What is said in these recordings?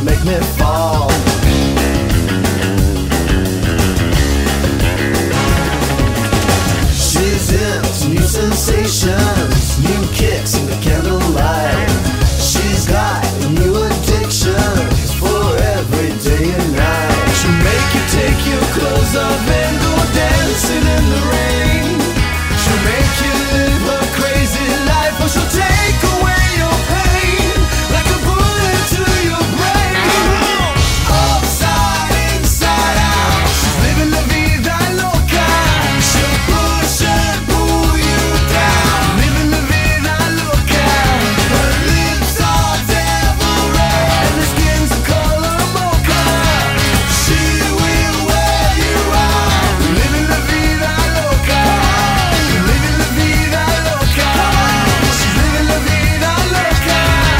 make me fall. She's into new sensations, new kicks in the candlelight. She's got new addictions for every day and night. She'll make you take your clothes off and go dancing in the rain. She'll make you live her crazy life, or she'll take away your pain like a bullet to your brain. Upside, inside out, she's living la vida loca. She'll push and pull you down, living la vida loca. Her lips are devil red and her skin's a color mocha. She will wear you out, living la vida loca. Living la vida loca. She's living la vida loca.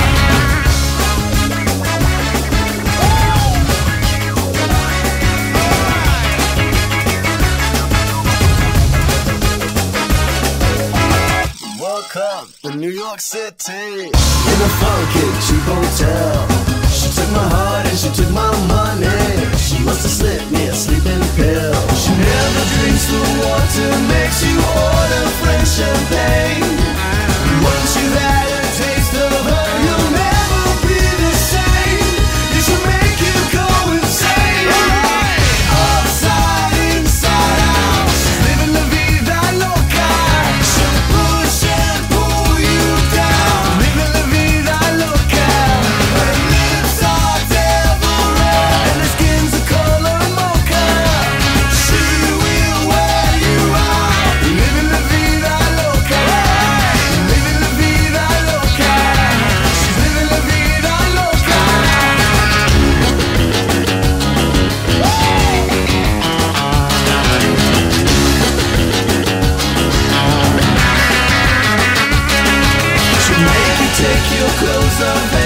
Welcome to New York City, in a funky cheap hotel. She took my heart and she took my money. She must have slipped me a sleeping pill. She never drinks the water, makes you order French champagne. Once you've had a taste of her, you'll never be the same. You should make you go insane. Upside, inside out, she's living la vida loca. She'll push and pull you down, living la vida loca. Her lips are devil red and her skin's a color mocha. She will wear you out, living la vida loca. Living la vida loca. She's living la vida loca. She'll make you take your clothes off